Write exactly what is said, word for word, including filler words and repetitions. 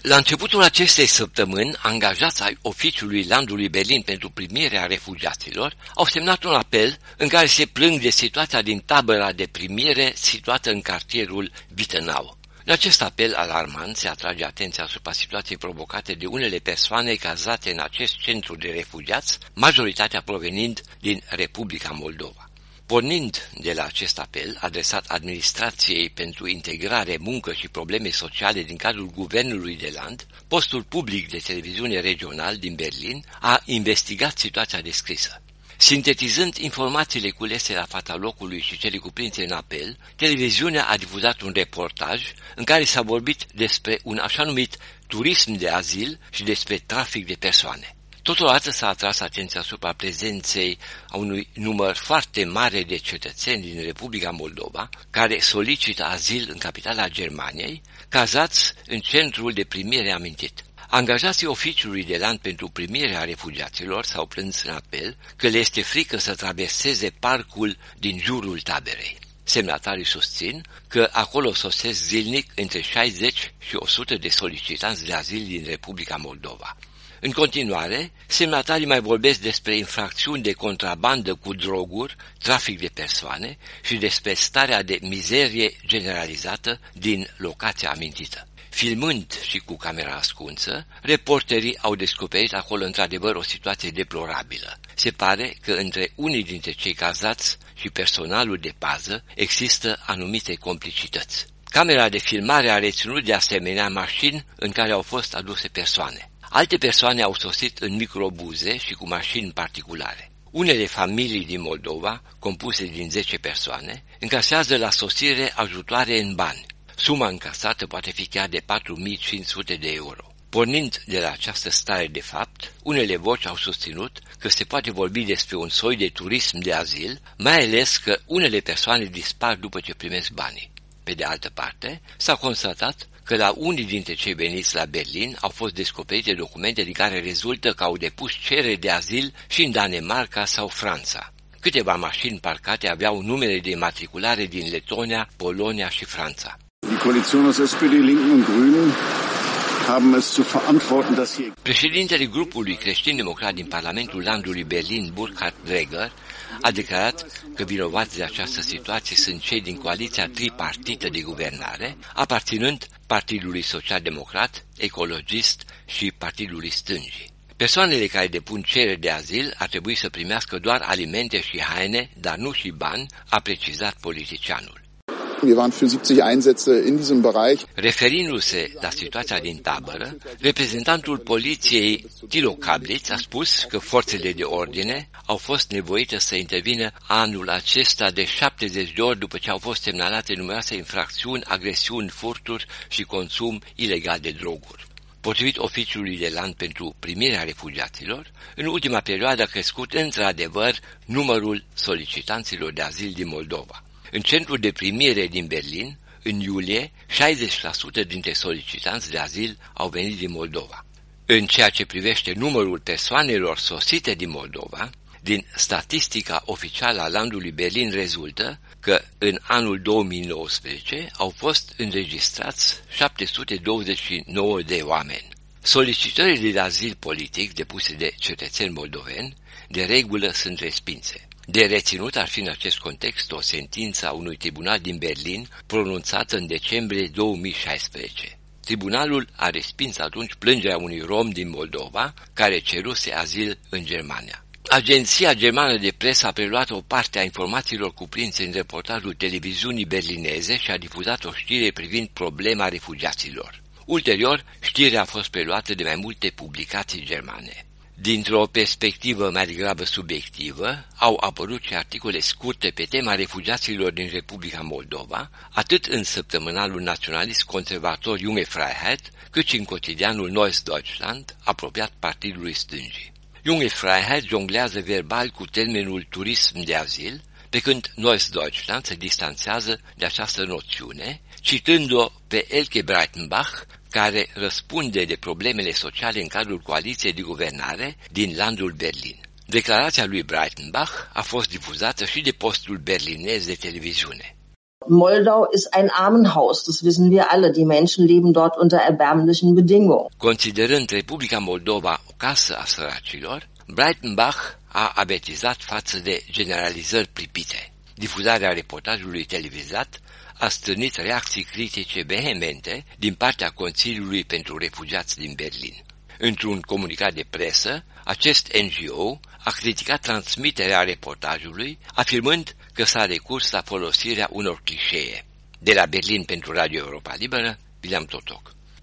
La începutul acestei săptămâni, angajați ai Oficiului Landului Berlin pentru primirea refugiaților au semnat un apel în care se plâng de situația din tabăra de primire situată în cartierul Wittenau. În acest apel alarmant se atrage atenția asupra situației provocate de unele persoane cazate în acest centru de refugiați, majoritatea provenind din Republica Moldova. Pornind de la acest apel adresat Administrației pentru Integrare, Muncă și Probleme Sociale din cadrul Guvernului de Land, postul public de televiziune regional din Berlin a investigat situația descrisă. Sintetizând informațiile culese la fața locului și cele cuprinse în apel, televiziunea a difuzat un reportaj în care s-a vorbit despre un așa numit turism de azil și despre trafic de persoane. Totodată s-a atras atenția asupra prezenței a unui număr foarte mare de cetățeni din Republica Moldova care solicită azil în capitala Germaniei, cazați în centrul de primire amintit. Angajații Oficiului de Land pentru primirea refugiaților s-au plâns în apel că le este frică să traverseze parcul din jurul taberei. Semnatarii susțin că acolo sosesc zilnic între șaizeci și o sută de solicitanți de azil din Republica Moldova. În continuare, semnatarii mai vorbesc despre infracțiuni de contrabandă cu droguri, trafic de persoane și despre starea de mizerie generalizată din locația amintită. Filmând și cu camera ascunsă, reporterii au descoperit acolo într-adevăr o situație deplorabilă. Se pare că între unii dintre cei cazați și personalul de pază există anumite complicități. Camera de filmare a reținut de asemenea mașini în care au fost aduse persoane. Alte persoane au sosit în microbuze și cu mașini particulare. Unele familii din Moldova, compuse din zece persoane, încasează la sosire ajutoare în bani. Suma încasată poate fi chiar de patru mii cinci sute de euro. Pornind de la această stare de fapt, unele voci au susținut că se poate vorbi despre un soi de turism de azil, mai ales că unele persoane dispar după ce primesc banii. Pe de altă parte, s-a constatat că la unii dintre cei veniți la Berlin au fost descoperite documente din care rezultă că au depus cereri de azil și în Danemarca sau Franța. Câteva mașini parcate aveau numere de matriculare din Letonia, Polonia și Franța. Președintele grupului creștin-democrat din Parlamentul Landului Berlin, Burkhard Dreger, a declarat că vinovați de această situație sunt cei din coaliția tripartită de guvernare, aparținând Partidului Social-Democrat, Ecologist și Partidului Stângii. Persoanele care depun cereri de azil ar trebui să primească doar alimente și haine, dar nu și bani, a precizat politicianul. Wir waren für siebzig Einsätze in diesem Bereich. Referindu-se la situația din tabără, reprezentantul poliției Tilo Kablitz a spus că forțele de ordine au fost nevoite să intervină anul acesta de șaptezeci de ori după ce au fost semnalate numeroase infracțiuni, agresiuni, furturi și consum ilegal de droguri. Potrivit Oficiului de Land pentru primirea refugiaților, în ultima perioadă a crescut într-adevăr numărul solicitanților de azil din Moldova. În centrul de primire din Berlin, în iulie, șaizeci la sută dintre solicitanți de azil au venit din Moldova. În ceea ce privește numărul persoanelor sosite din Moldova, din statistica oficială a Landului Berlin rezultă că în anul două mii nouăsprezece au fost înregistrați șapte sute douăzeci și nouă de oameni. Solicitările de azil politic depuse de cetățeni moldoveni de regulă sunt respinse. De reținut ar fi în acest context o sentință a unui tribunal din Berlin pronunțată în decembrie două mii șaisprezece. Tribunalul a respins atunci plângerea unui rom din Moldova care ceruse azil în Germania. Agenția germană de presă a preluat o parte a informațiilor cuprinse în reportajul televiziunii berlineze și a difuzat o știre privind problema refugiaților. Ulterior, știrea a fost preluată de mai multe publicații germane. Dintr-o perspectivă mai degrabă subiectivă, au apărut și articole scurte pe tema refugiaților din Republica Moldova, atât în săptămânalul naționalist conservator Junge Freiheit, cât și în cotidianul Neues Deutschland, apropiat Partidului Stângii. Junge Freiheit jonglează verbal cu termenul turism de azil, pe când Neues Deutschland se distanțează de această noțiune, citând-o pe Elke Breitenbach, care răspunde de problemele sociale în cadrul coaliției de guvernare din Landul Berlin. Declarația lui Breitenbach a fost difuzată și de postul berlinez de televiziune. Moldau ist ein Armenhaus, das wissen wir alle. Die Menschen leben dort unter erbärmlichen Bedingungen. Considerând Republica Moldova o casă a săracilor, Breitenbach a avertizat față de generalizări pripite. Difuzarea reportajului televizat a stârnit reacții critice vehemente din partea Consiliului pentru Refugiați din Berlin. Într-un comunicat de presă, acest N G O a criticat transmiterea reportajului, afirmând că s-a recurs la folosirea unor clișee. De la Berlin pentru Radio Europa Liberă, William Totoc.